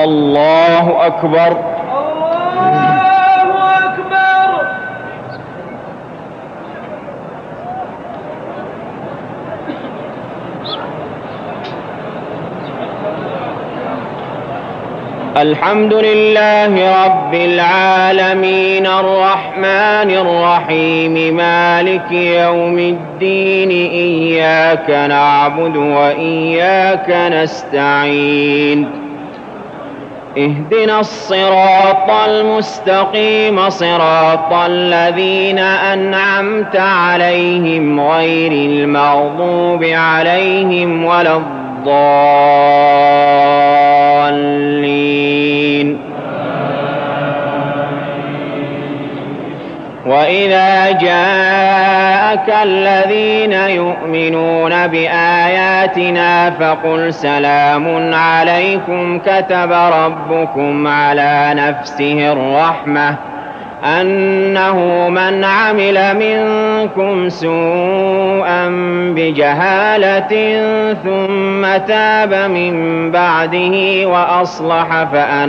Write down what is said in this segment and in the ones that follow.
الله أكبر. الله أكبر. الحمد لله رب العالمين الرحمن الرحيم مالك يوم الدين إياك نعبد وإياك نستعين اهدنا الصراط المستقيم صراط الذين أنعمت عليهم غير المغضوب عليهم ولا الضالين. وإذا جاءك الذين يؤمنون بآياتنا فقل سلام عليكم كتب ربكم على نفسه الرحمة أنه من عمل منكم سوءا بجهالة ثم تاب من بعده وأصلح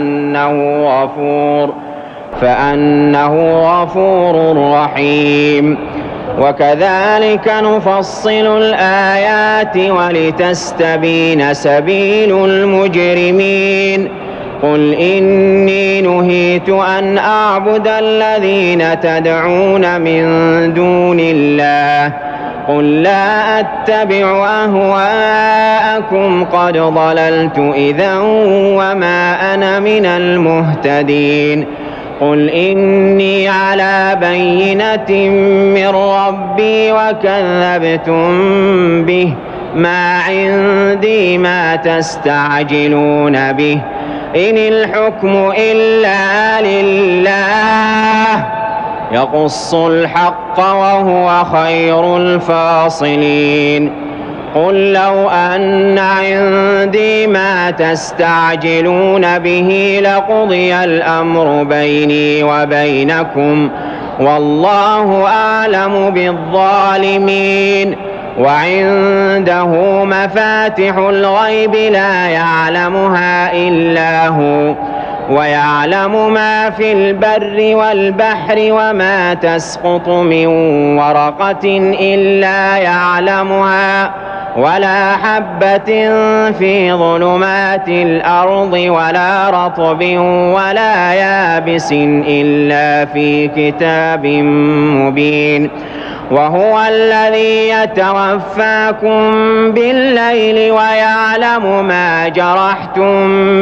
فأنه غفور رحيم. وكذلك نفصل الآيات ولتستبين سبيل المجرمين. قل إني نهيت أن أعبد الذين تدعون من دون الله قل لا أتبع أهواءكم قد ضللت إذا وما أنا من المهتدين. قل إني على بينة من ربي وكذبتم به ما عندي ما تستعجلون به إن الحكم إلا لله يقص الحق وهو خير الفاصلين. قل لو أن عندي ما تستعجلون به لقضي الأمر بيني وبينكم والله أعلم بالظالمين. وعنده مفاتح الغيب لا يعلمها إلا هو ويعلم ما في البر والبحر وما تسقط من ورقة إلا يعلمها ولا حبة في ظلمات الأرض ولا رطب ولا يابس إلا في كتاب مبين. وهو الذي يتوفاكم بالليل ويعلم ما جرحتم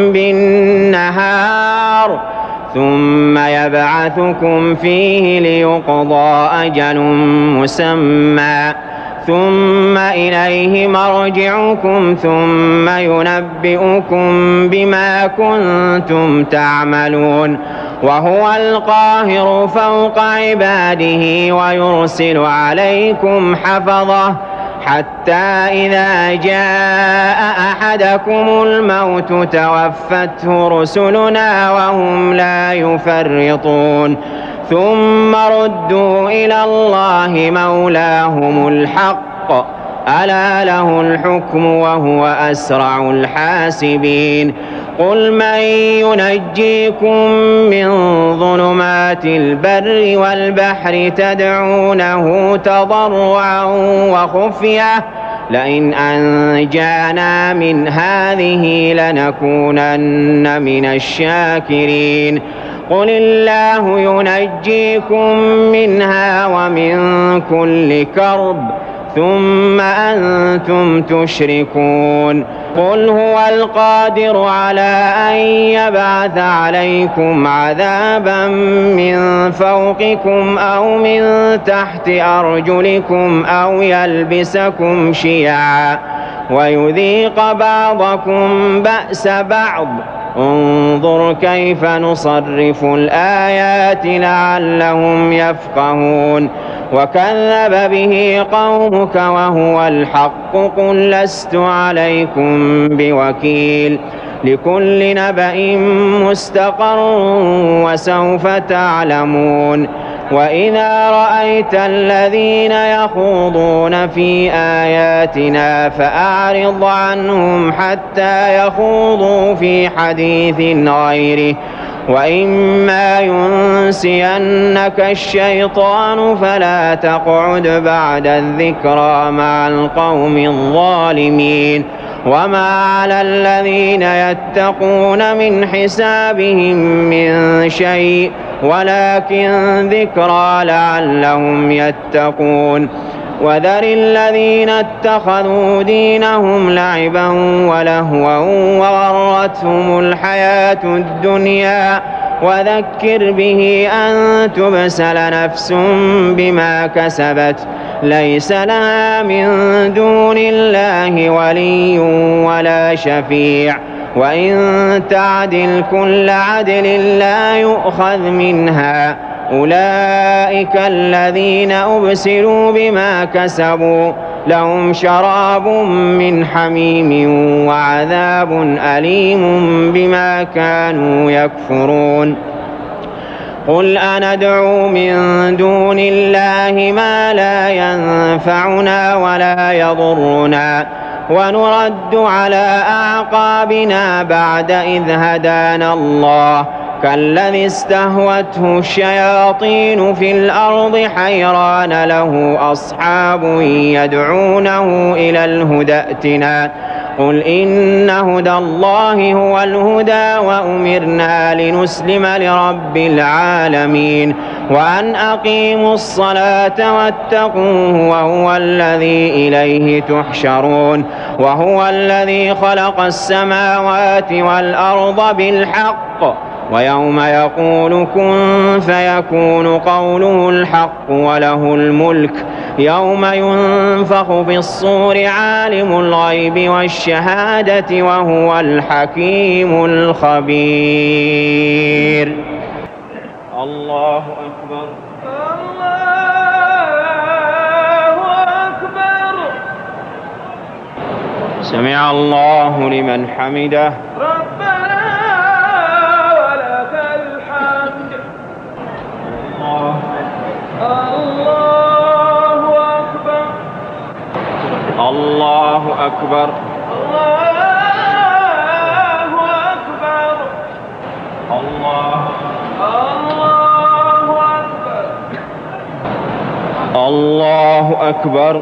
بالنهار ثم يبعثكم فيه ليقضى أجل مسمى ثم إليه مرجعكم ثم ينبئكم بما كنتم تعملون. وهو القاهر فوق عباده ويرسل عليكم حفظه حتى إذا جاء أحدكم الموت توفته رسلنا وهم لا يفرطون ثم ردوا إلى الله مولاهم الحق ألا له الحكم وهو أسرع الحاسبين. قل من ينجيكم من ظلمات البر والبحر تدعونه تضرعا وخفية لئن أنجانا من هذه لنكونن من الشاكرين. قل الله ينجيكم منها ومن كل كرب ثم أنتم تشركون. قل هو القادر على أن يبعث عليكم عذابا من فوقكم أو من تحت أرجلكم أو يلبسكم شيعا ويذيق بعضكم بأس بعض انظر كيف نصرف الآيات لعلهم يفقهون. وكذب به قومك وهو الحق قل لست عليكم بوكيل لكل نبأ مستقر وسوف تعلمون. وإذا رأيت الذين يخوضون في آياتنا فأعرض عنهم حتى يخوضوا في حديث غيره، وإما ينسينك الشيطان فلا تقعد بعد الذكرى مع القوم الظالمين. وما على الذين يتقون من حسابهم من شيء ولكن ذكرى لعلهم يتقون. وذر الذين اتخذوا دينهم لعبا ولهوا وغرتهم الحياة الدنيا، وذكر به أن تبسل نفس بما كسبت ليس لها من دون الله ولي ولا شفيع، وإن تعدل كل عدل لا يؤخذ منها. أولئك الذين أبسلوا بما كسبوا لهم شراب من حميم وعذاب أليم بما كانوا يكفرون. قل أندعو من دون الله ما لا ينفعنا ولا يضرنا ونرد على أعقابنا بعد إذ هدانا الله كالذي استهوته الشياطين في الأرض حيران له أصحاب يدعونه إلى الهدى ائتنا. قل إن هدى الله هو الهدى وأمرنا لنسلم لرب العالمين وأن أقيموا الصلاة واتقوه وهو الذي إليه تحشرون. وهو الذي خلق السماوات والأرض بالحق ويوم يقول كن فيكون قوله الحق وله الملك يوم ينفخ في الصور عالم الغيب والشهادة وهو الحكيم الخبير. الله أكبر الله أكبر. سمع الله لمن حمده. ربنا ولك الحمد. الله أكبر. الله أكبر. الله أكبر. الله أكبر.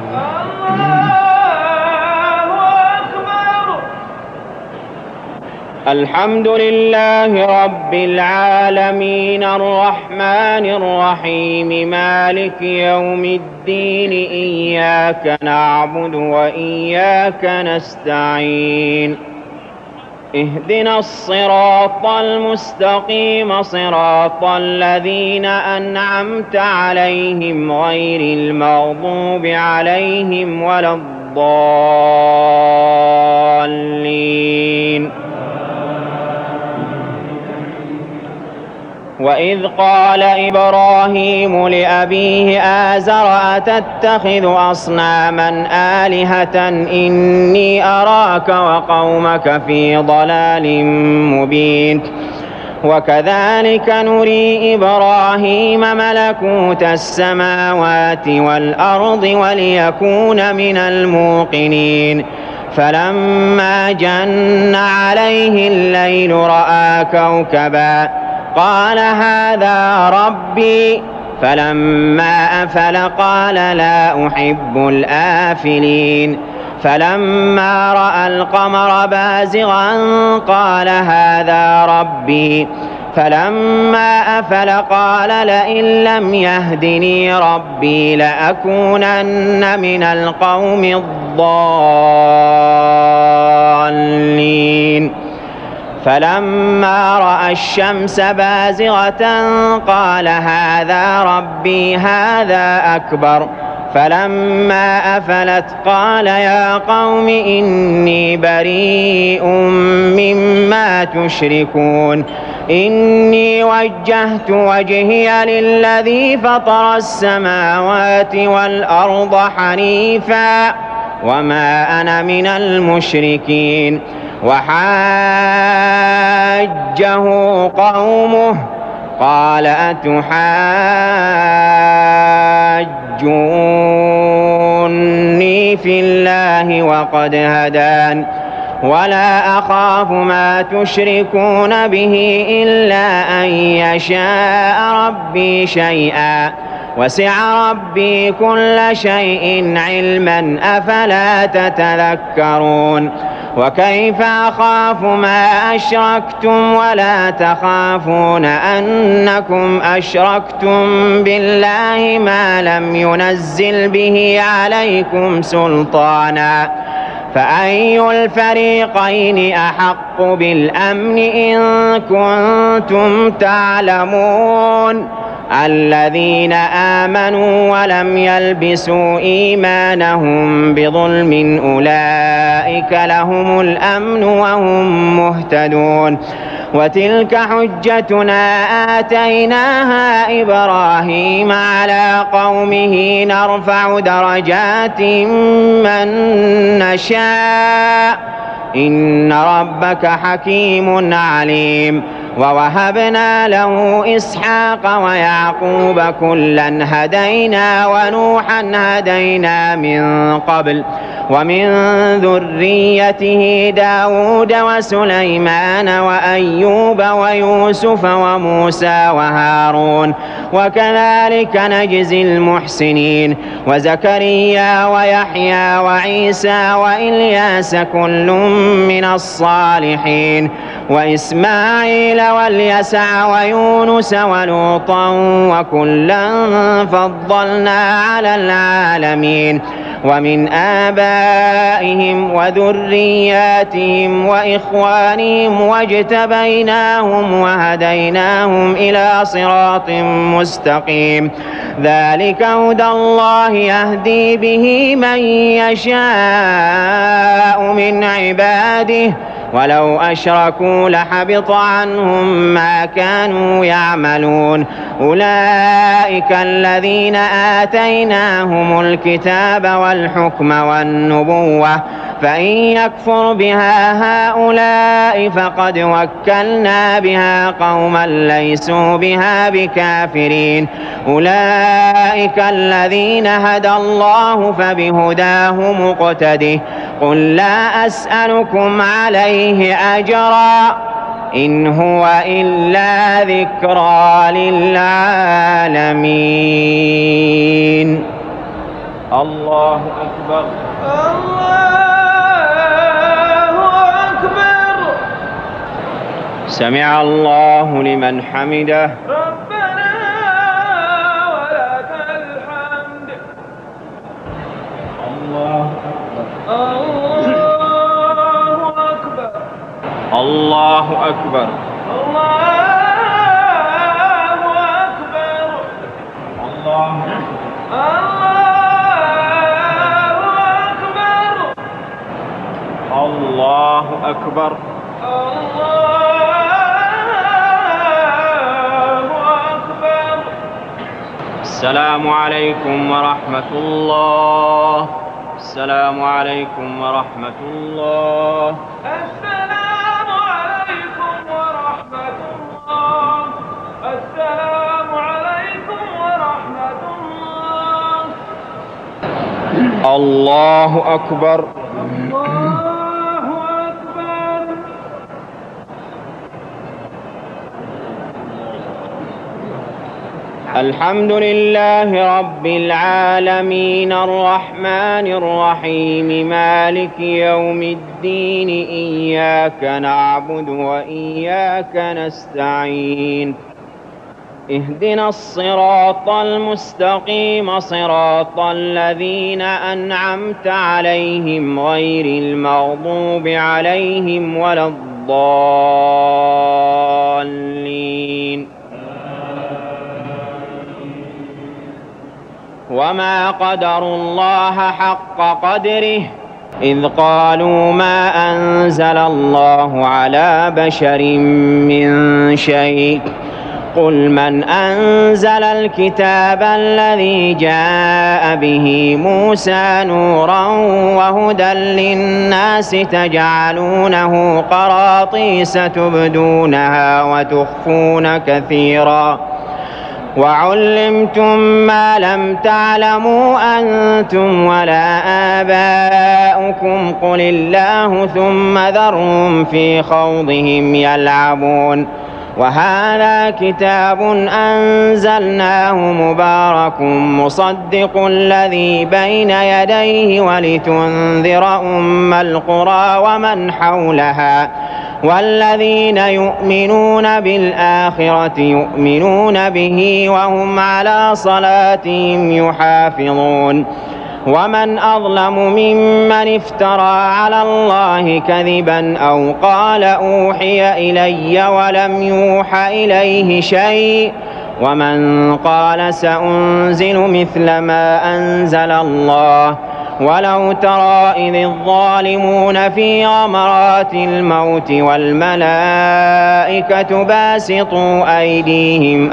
الحمد لله رب العالمين الرحمن الرحيم مالك يوم الدين إياك نعبد وإياك نستعين اهدنا الصراط المستقيم صراط الذين أنعمت عليهم غير المغضوب عليهم ولا الضالين. وإذ قال إبراهيم لأبيه آزر أتتخذ أصناما آلهة إني أراك وقومك في ضلال مبين. وكذلك نري إبراهيم ملكوت السماوات والأرض وليكون من الموقنين. فلما جن عليه الليل رأى كوكبا قال هذا ربي فلما أفل قال لا أحب الآفلين. فلما رأى القمر بازغا قال هذا ربي فلما أفل قال لئن لم يهدني ربي لأكونن من القوم الضالين. فلما رأى الشمس بازغة قال هذا ربي هذا أكبر. فلما أفلت قال يا قوم إني بريء مما تشركون إني وجهت وجهي للذي فطر السماوات والأرض حنيفا وما أنا من المشركين. وحاجه قومه قال أتحاجوني في الله وقد هدان ولا أخاف ما تشركون به إلا أن يشاء ربي شيئا وسع ربي كل شيء علما أفلا تتذكرون وكيف أخاف ما أشركتم ولا تخافون أنكم أشركتم بالله ما لم ينزل به عليكم سلطانا فأي الفريقين أحق بالأمن إن كنتم تعلمون الذين آمنوا ولم يلبسوا إيمانهم بظلم أولئك لهم الأمن وهم مهتدون وتلك حجتنا آتيناها إبراهيم على قومه نرفع درجات من نشاء إن ربك حكيم عليم ووهبنا له إسحاق ويعقوب كلا هدينا ونوحا هدينا من قبل ومن ذريته داود وسليمان وأيوب ويوسف وموسى وهارون وكذلك نجزي المحسنين وزكريا ويحيى وعيسى وإلياس كل من الصالحين وإسماعيل واليسع ويونس ولوطا وكلا فضلنا على العالمين ومن آبائهم وذرياتهم وإخوانهم واجتبيناهم وهديناهم إلى صراط مستقيم ذلك هدى الله يهدي به من يشاء من عباده ولو أشركوا لحبط عنهم ما كانوا يعملون أولئك الذين آتيناهم الكتاب والحكم والنبوة فإن يكفر بها هؤلاء فقد وكلنا بها قوما ليسوا بها بكافرين أولئك الذين هدى الله فبهداه مقتده قل لا أسألكم عليه أجرا إن هو إلا ذكرى للعالمين. الله أكبر. سمع الله لمن حمده. ربنا ولك الحمد. الله أكبر. الله أكبر. الله أكبر. السلام عليكم ورحمة الله. السلام عليكم ورحمة الله. السلام عليكم ورحمة الله. السلام عليكم ورحمة الله. الله أكبر. الحمد لله رب العالمين الرحمن الرحيم مالك يوم الدين إياك نعبد وإياك نستعين اهدنا الصراط المستقيم صراط الذين أنعمت عليهم غير المغضوب عليهم ولا الضالين وما قدروا الله حق قدره إذ قالوا ما أنزل الله على بشر من شيء قل من أنزل الكتاب الذي جاء به موسى نورا وهدى للناس تجعلونه قراطيس تبدونها وتخفون كثيرا وعلمتم ما لم تعلموا أنتم ولا آباؤكم قل الله ثم ذرهم في خوضهم يلعبون وهذا كتاب أنزلناه مبارك مصدق الذي بين يديه ولتنذر أم القرى ومن حولها والذين يؤمنون بالآخرة يؤمنون به وهم على صلاتهم يحافظون ومن أظلم ممن افترى على الله كذبا أو قال أوحي إلي ولم يوح إليه شيء ومن قال سأنزل مثل ما أنزل الله ولو ترى إذ الظالمون في غمرات الموت والملائكة باسطوا أيديهم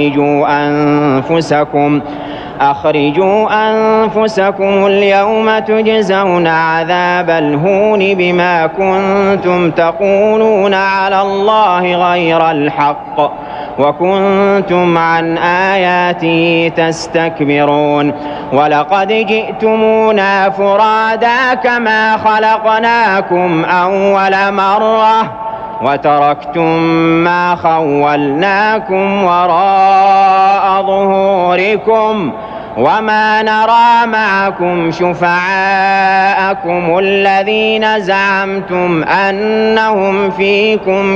أخرجوا أنفسكم اليوم تجزون عذاب الهون بما كنتم تقولون على الله غير الحق وكنتم عن آياته تستكبرون ولقد جئتمونا فرادا كما خلقناكم أول مرة وتركتم ما خولناكم وراء ظهوركم وما نرى معكم شفعاءكم الذين زعمتم أنهم فيكم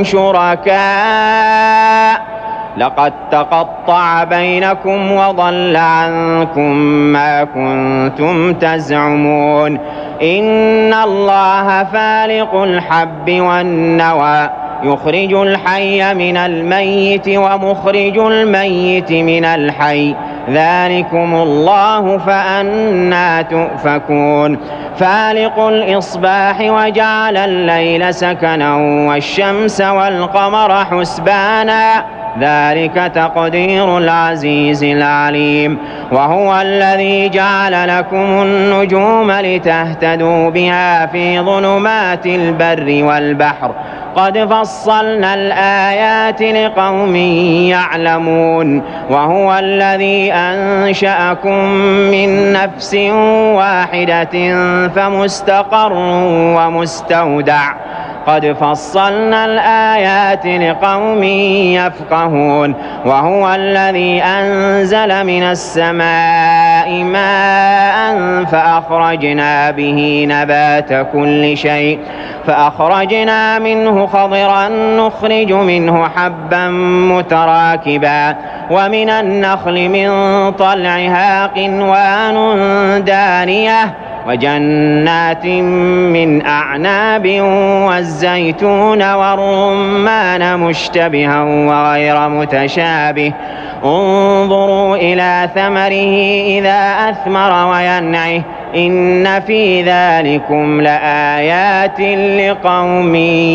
شركاء لقد تقطع بينكم وضل عنكم ما كنتم تزعمون إن الله فالق الحب والنوى يخرج الحي من الميت ومخرج الميت من الحي ذلكم الله فأنى تؤفكون فالق الإصباح وجعل الليل سكنا والشمس والقمر حسبانا ذلك تقدير العزيز العليم وهو الذي جعل لكم النجوم لتهتدوا بها في ظلمات البر والبحر قد فصلنا الآيات لقوم يعلمون وهو الذي أنشأكم من نفس واحدة فمستقر ومستودع قد فصلنا الآيات لقوم يفقهون وهو الذي أنزل من السماء ماء فأخرجنا به نبات كل شيء فأخرجنا منه خضرا نخرج منه حبا متراكبا ومن النخل من طلعها قنوان دانية وجنات من أعناب والزيتون والرمان مشتبها وغير متشابه انظروا إلى ثمره إذا أثمر وينعه إن في ذلكم لآيات لقوم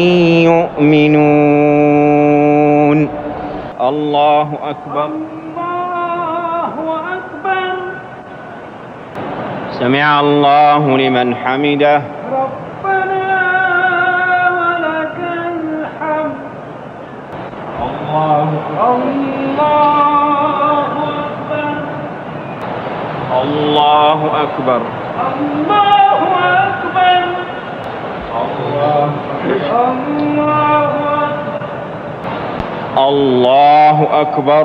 يؤمنون الله أكبر سمع الله لمن حمده ربنا ولك الحمد الله أكبر الله أكبر الله أكبر الله أكبر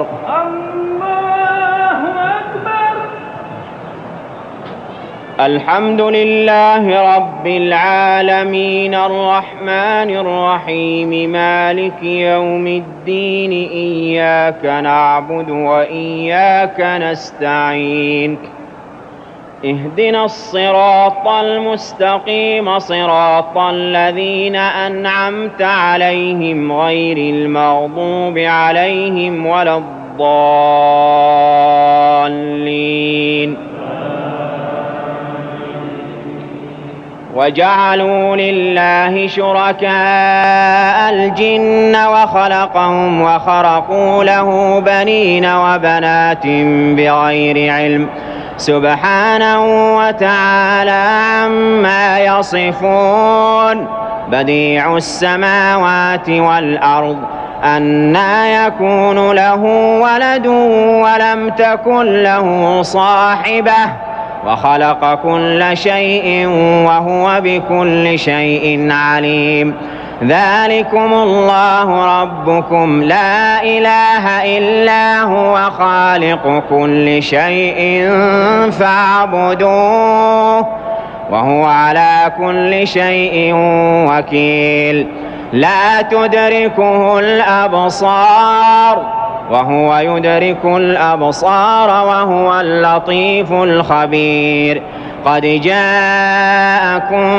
الحمد لله رب العالمين الرحمن الرحيم مالك يوم الدين إياك نعبد وإياك نستعين اهدنا الصراط المستقيم صراط الذين أنعمت عليهم غير المغضوب عليهم ولا الضالين وجعلوا لله شركاء الجن وخلقهم وخرقوا له بنين وبنات بغير علم سبحانه وتعالى عما يصفون. بديع السماوات والأرض أنى يكون له ولد ولم تكن له صاحبة وخلق كل شيء وهو بكل شيء عليم. ذلكم الله ربكم لا إله إلا هو خالق كل شيء فاعبدوه وهو على كل شيء وكيل. لا تدركه الأبصار وهو يدرك الأبصار وهو اللطيف الخبير. قد جاءكم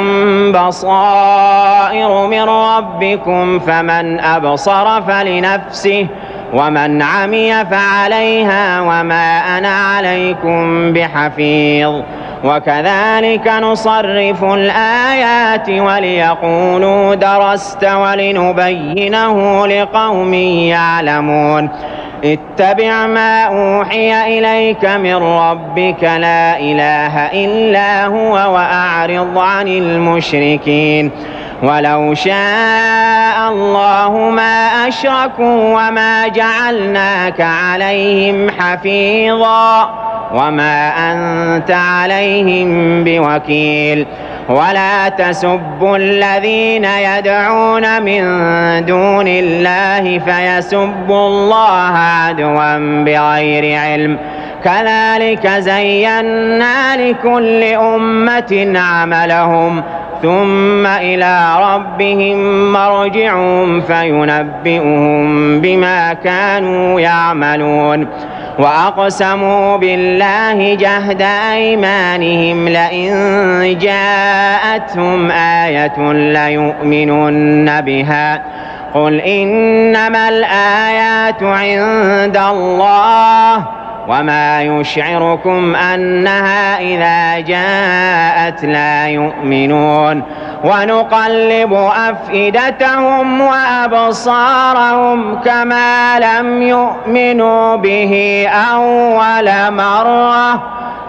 بصائر من ربكم فمن أبصر فلنفسه ومن عمي فعليها وما أنا عليكم بحفيظ. وكذلك نصرف الآيات وليقولوا درست ولنبينه لقوم يعلمون. اتبع ما أوحي إليك من ربك لا إله إلا هو وأعرض عن المشركين. ولو شاء الله ما أشركوا وما جعلناك عليهم حفيظا وما أنت عليهم بوكيل. ولا تسبوا الذين يدعون من دون الله فيسبوا الله عدوا بغير علم. كذلك زينا لكل أمة عملهم ثم إلى ربهم مرجعهم فينبئهم بما كانوا يعملون. وأقسموا بالله جهد أيمانهم لئن جاءتهم آية ليؤمنن بها قل إنما الآيات عند الله وما يشعركم أنها إذا جاءت لا يؤمنون. ونقلب أفئدتهم وأبصارهم كما لم يؤمنوا به أول مرة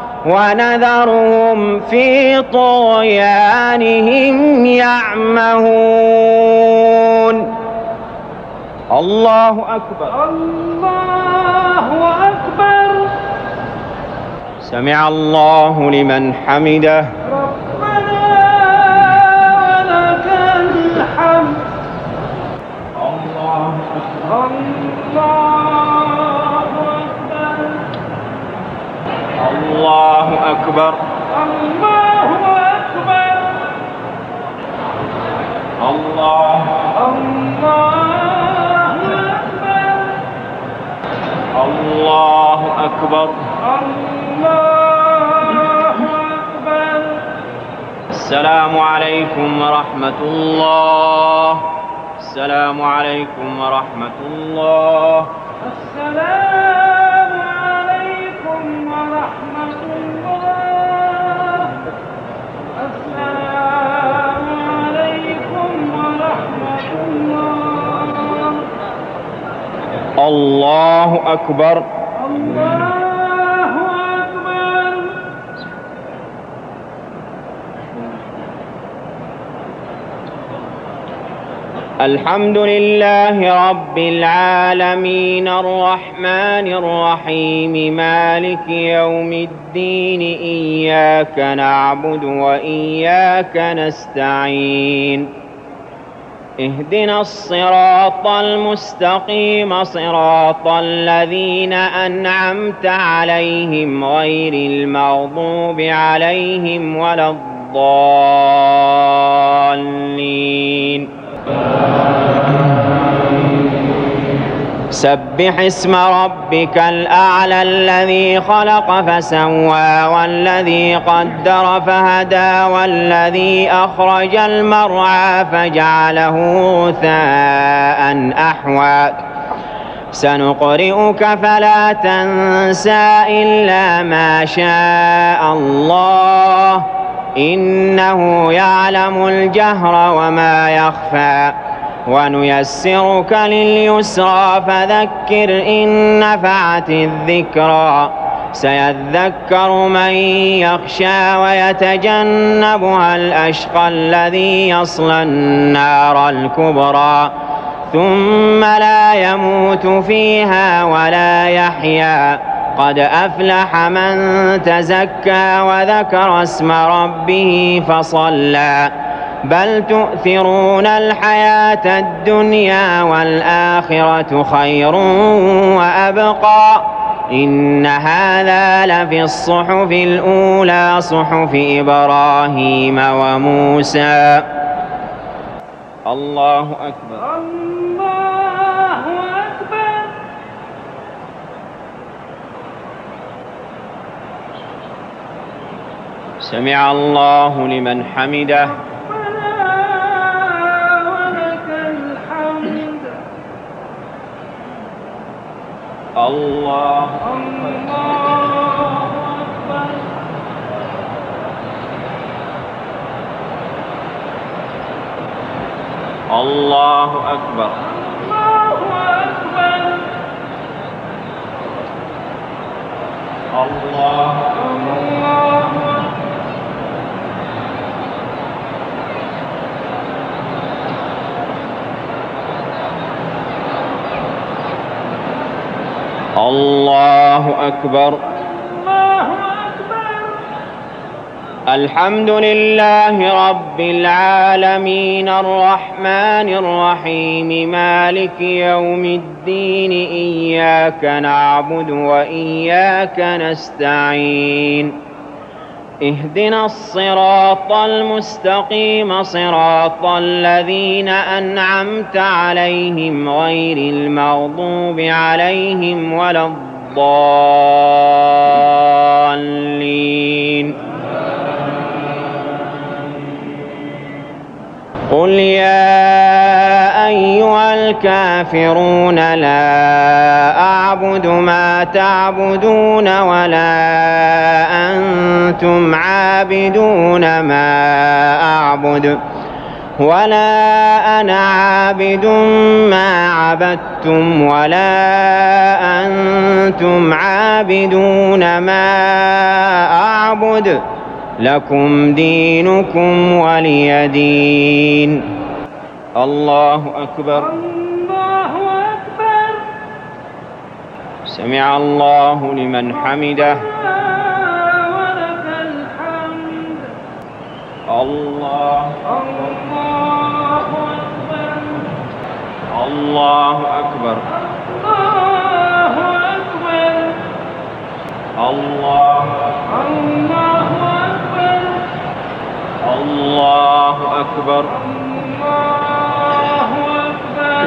ونذرهم في طغيانهم يعمهون. الله أكبر. الله أكبر. سمع الله لمن حمده. ربنا ولك الحمد. الله أكبر. الله أكبر. الله أكبر. الله أكبر. الله أكبر. الله أكبر. السلام عليكم ورحمة الله. السلام عليكم ورحمة الله. السلام عليكم ورحمة الله. السلام عليكم ورحمة الله. الله أكبر. الله أكبر. الحمد لله رب العالمين الرحمن الرحيم مالك يوم الدين. إياك نعبد وإياك نستعين. اهدنا الصراط المستقيم صراط الذين أنعمت عليهم غير المغضوب عليهم ولا الضالين. سبح اسم ربك الأعلى الذي خلق فسوى والذي قدر فهدى والذي أخرج المرعى فجعله غثاء أحوى. سنقرئك فلا تنسى إلا ما شاء الله إنه يعلم الجهر وما يخفى ونيسرك لليسرى فذكر إن نفعت الذكرى سيذكر من يخشى ويتجنبها الأشقى الذي يصلى النار الكبرى ثم لا يموت فيها ولا يحيا قد أفلح من تزكى وذكر اسم ربه فصلى بل تؤثرون الحياة الدنيا والآخرة خير وأبقى إن هذا لفي الصحف الأولى صحف إبراهيم وموسى. الله أكبر. الله أكبر. سمع الله لمن حمده. الله أكبر. الله أكبر. الله الله أكبر. الله أكبر. الحمد لله رب العالمين الرحمن الرحيم مالك يوم الدين إياك نعبد وإياك نستعين اهدنا الصراط المستقيم صراط الذين أنعمت عليهم غير المغضوب عليهم ولا الضالين. قل يا أيها الكافرون لا أعبد ما تعبدون ولا أنتم عابدون ما أعبد ولا أنا عابد ما عبدتم ولا أنتم عابدون ما أعبد لكم دينكم ولي دين. الله أكبر. الله أكبر. سمع الله لمن حمده. ولك الحمد. الله الله أكبر. الله أكبر. الله أكبر. الله الله أكبر. الله أكبر. الله أكبر.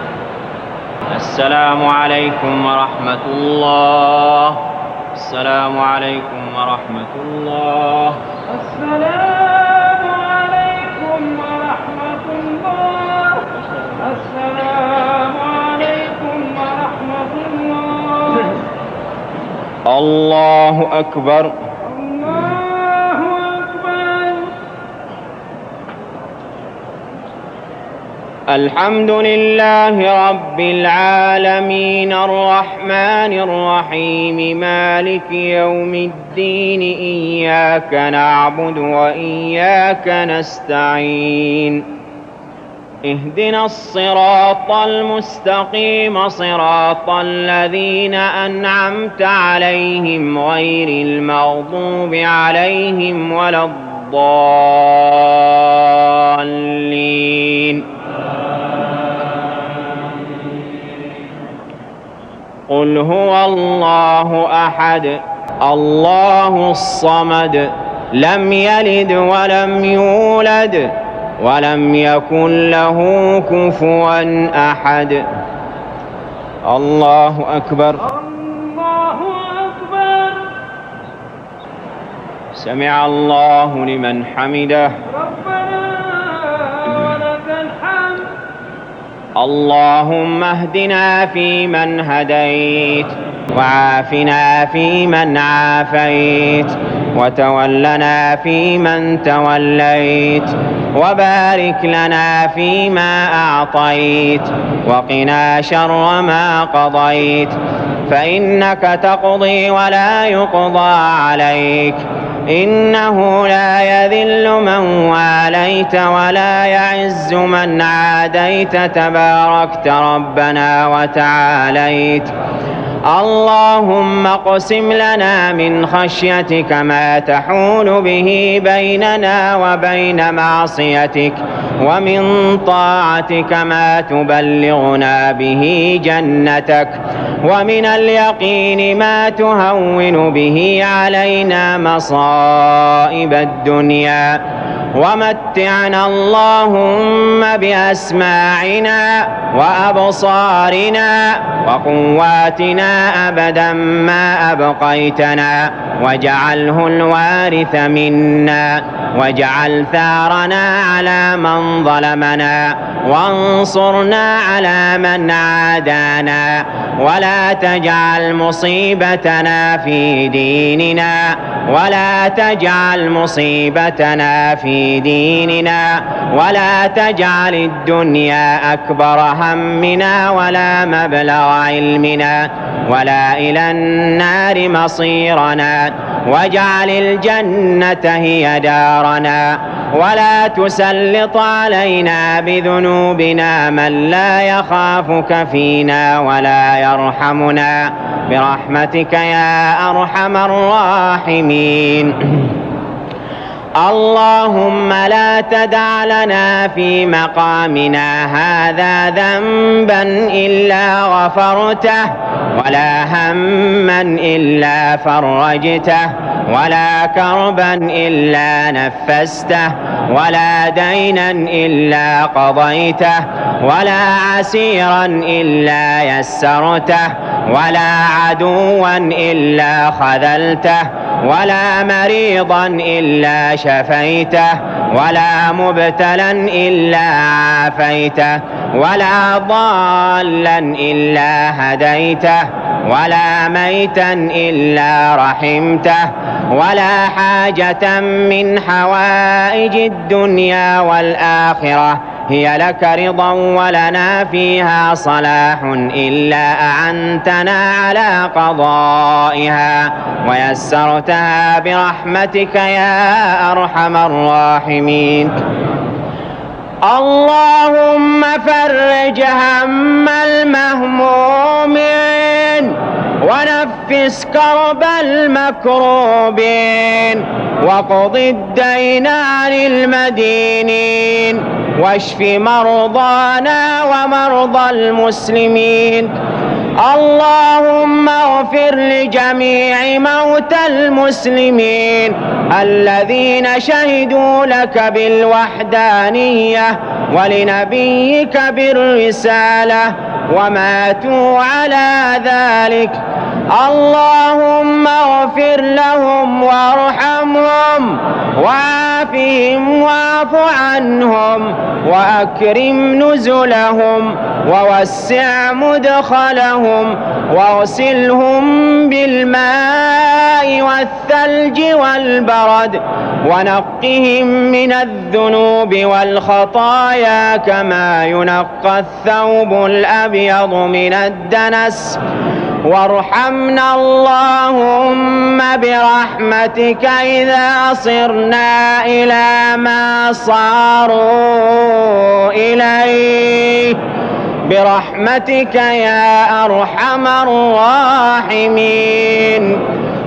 السلام عليكم ورحمة الله. السلام عليكم ورحمة الله. السلام عليكم ورحمة الله. السلام عليكم ورحمة الله. الله أكبر. الله أكبر. الحمد لله رب العالمين الرحمن الرحيم مالك يوم الدين إياك نعبد وإياك نستعين اهدنا الصراط المستقيم صراط الذين أنعمت عليهم غير المغضوب عليهم ولا الضالين. قل هو الله أحد الله الصمد لم يلد ولم يولد ولم يكن له كفوا أحد. الله أكبر. الله أكبر. سمع الله لمن حمده. ربنا ولك الحمد. اللهم اهدنا فيمن هديت وعافنا فيمن عافيت وتولنا فيمن توليت، وبارك لنا فيما أعطيت، وقنا شر ما قضيت، فإنك تقضي ولا يقضى عليك، إنه لا يذل من واليت ولا يعز من عاديت، تباركت ربنا وتعاليت. اللهم اقسم لنا من خشيتك ما تحول به بيننا وبين معصيتك، ومن طاعتك ما تبلغنا به جنتك، ومن اليقين ما تهون به علينا مصائب الدنيا، ومتعنا اللهم بأسماعنا وأبصارنا وقواتنا أبدا ما أبقيتنا، واجعله الوارث منا، واجعل ثارنا على من ظلمنا، وانصرنا على من عادانا، ولا تجعل مصيبتنا في ديننا، ولا تجعل مصيبتنا في ديننا، ولا تجعل الدنيا أكبر همنا ولا مبلغ علمنا، ولا إلى النار مصيرنا، واجعل الجنة هي دارنا، ولا تسلط علينا بذنوبنا من لا يخافك فينا ولا يرحمنا، برحمتك يا أرحم الراحمين. اللهم لا تدع لنا في مقامنا هذا ذنبا إلا غفرته، ولا هما إلا فرجته، ولا كربا إلا نفسته، ولا دينا إلا قضيته، ولا عسيرا إلا يسرته، ولا عدوا إلا خذلته، ولا مريضا إلا شفيته، ولا مبتلا إلا عافيته، ولا ضالا إلا هديته، ولا ميتا إلا رحمته، ولا حاجة من حوائج الدنيا والآخرة هي لك رضا ولنا فيها صلاح إلا أعنتنا على قضائها ويسرتها برحمتك يا أرحم الراحمين. اللهم فرج هم المهمومين، ونفس كرب المكروبين، وقض الدين عن المدينين، واشف مرضانا ومرضى المسلمين. اللهم اغفر لجميع موتى المسلمين الذين شهدوا لك بالوحدانية ولنبيك بالرسالة وماتوا على ذلك. اللهم اغفر لهم وارحمهم وعافهم واعف عنهم وأكرم نزلهم ووسع مدخلهم واغسلهم بالماء والثلج والبرد ونقهم من الذنوب والخطايا كما ينقى الثوب الأبيض من الدنس. وارحمنا اللهم برحمتك إذا صرنا إلى ما صاروا إليه برحمتك يا أرحم الراحمين.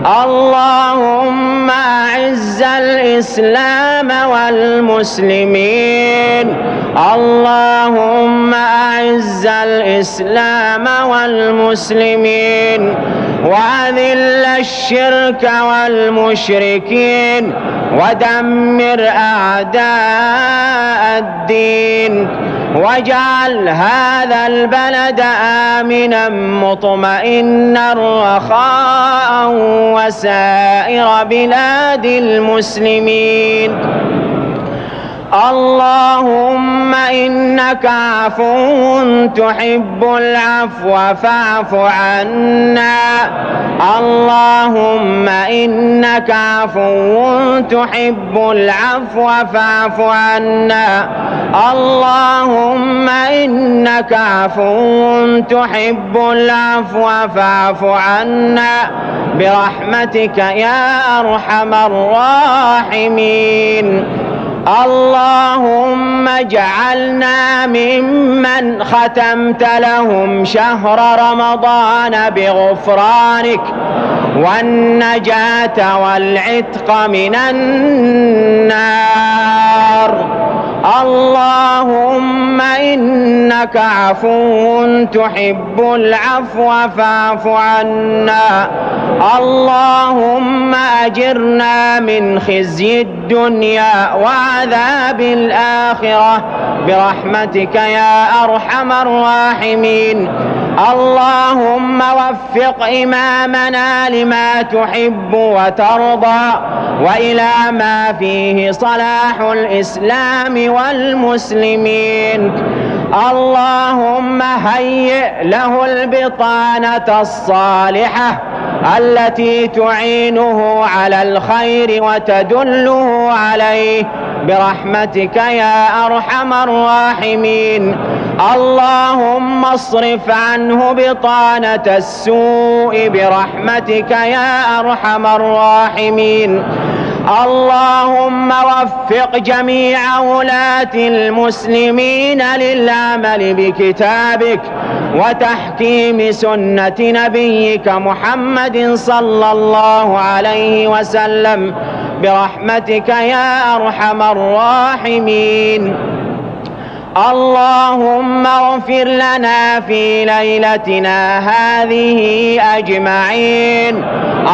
اللهم أعز الإسلام والمسلمين. اللهم أعز الإسلام والمسلمين وأذل الشرك والمشركين ودمر أعداء الدين واجعل هذا البلد آمنا مطمئنا رخاء وسائر بلاد المسلمين. اللهم إنك عفو تحب العفو فاعف عنا اللهم إنك عفو تحب العفو فاعف عنا اللهم إنك عفو تحب العفو فاعف عنا برحمتك يا أرحم الراحمين. اللهم اجعلنا ممن ختمت لهم شهر رمضان بغفرانك والنجاة والعتق من النار. اللهم إنك عفو تحب العفو فاعف عنا اللهم أجرنا من خزي الدنيا وعذاب الآخرة برحمتك يا أرحم الراحمين. اللهم وفق إمامنا لما تحب وترضى وإلى ما فيه صلاح الإسلام والمسلمين. اللهم هيئ له البطانة الصالحة التي تعينه على الخير وتدله عليه برحمتك يا أرحم الراحمين. اللهم اصرف عنه بطانة السوء برحمتك يا أرحم الراحمين. اللهم وفق جميع ولاة المسلمين للعمل بكتابك وتحكيم سنة نبيك محمد صلى الله عليه وسلم برحمتك يا أرحم الراحمين. اللهم اغفر لنا في ليلتنا هذه أجمعين.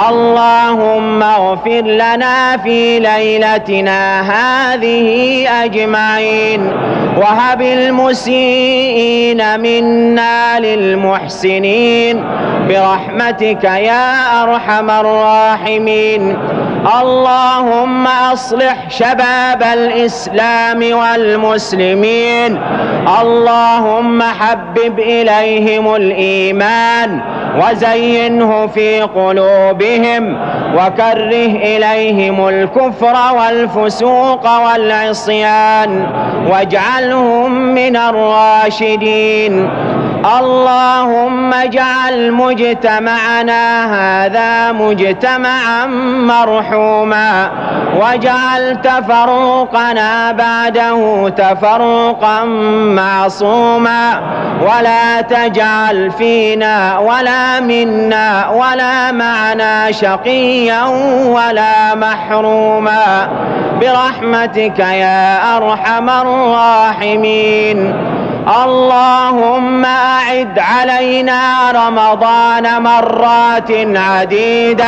اللهم اغفر لنا في ليلتنا هذه أجمعين وهب المسيئين منا للمحسنين برحمتك يا أرحم الراحمين. اللهم أصلح شباب الإسلام والمسلمين. اللهم حبب إليهم الإيمان وزينه في قلوبهم وكره إليهم الكفر والفسوق والعصيان واجعلهم من الراشدين. اللهم اجعل مجتمعنا هذا مجتمعا مرحوما واجعل تفرقنا بعده تفرقا معصوما ولا تجعل فينا ولا منا ولا معنا شقيا ولا محروما برحمتك يا أرحم الراحمين. اللهم أعد علينا رمضان مرات عديدة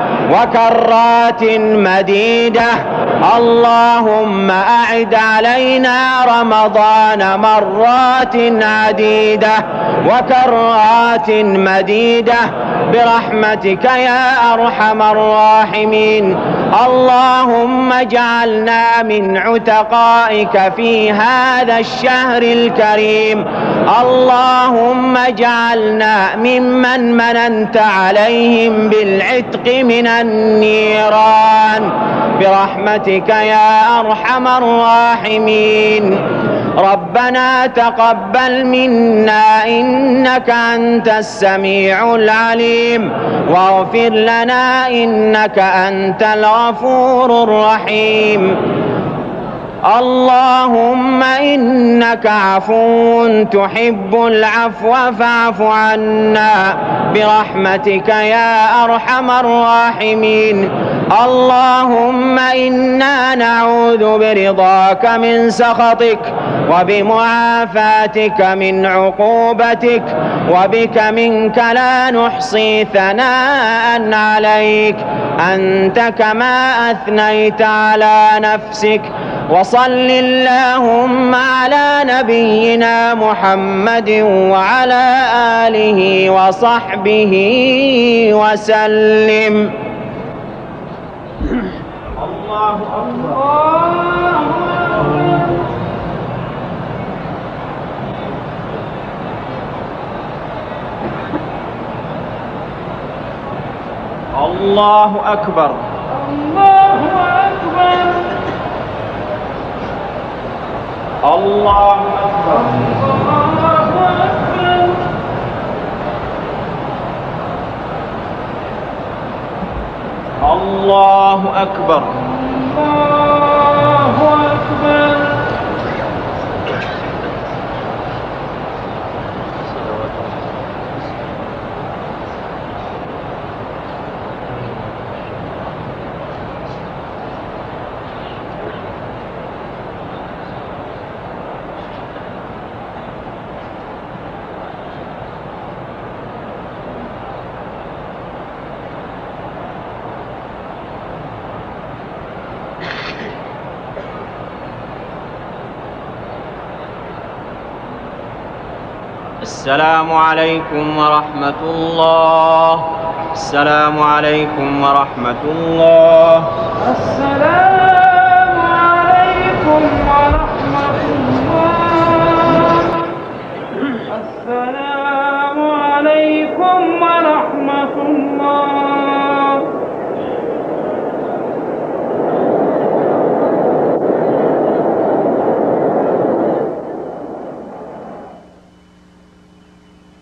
وكرات مديدة. اللهم أعد علينا رمضان مرات عديدة وكرات مديدة برحمتك يا أرحم الراحمين. اللهم اجعلنا من عتقائك في هذا الشهر الكريم. اللهم اجعلنا ممن مننت عليهم بالعتق من النيران برحمتك يا أرحم الراحمين. ربنا تقبل منا إنك أنت السميع العليم واغفر لنا إنك أنت الغفور الرحيم. اللهم إنك عفو تحب العفو فاعف عنا برحمتك يا أرحم الراحمين. اللهم إنا نعوذ برضاك من سخطك وبمعافاتك من عقوبتك وبك منك لا نحصي ثناء عليك أنت كما أثنيت على نفسك. وصل اللهم على نبينا محمد وعلى آله وصحبه وسلم. الله أكبر. الله أكبر. الله أكبر. الله أكبر. الله الله أكبر. أكبر. الله أكبر. السلام عليكم ورحمة الله. السلام عليكم ورحمة الله. السلام عليكم ورحمة الله. السلام عليكم ورحمة الله.